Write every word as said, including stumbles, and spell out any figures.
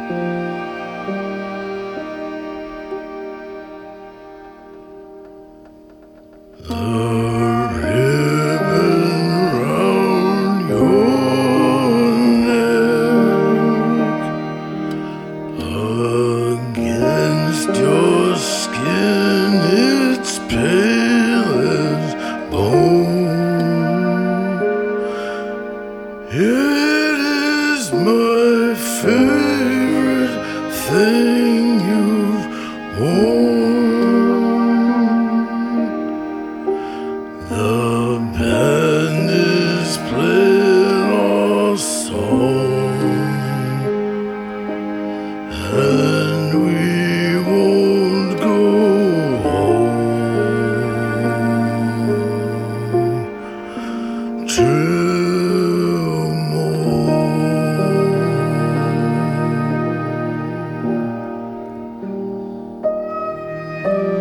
Against your skin, it's pale as bone. It is my favorite thing you've worn. The band is playing our song, and we won't go home till morn.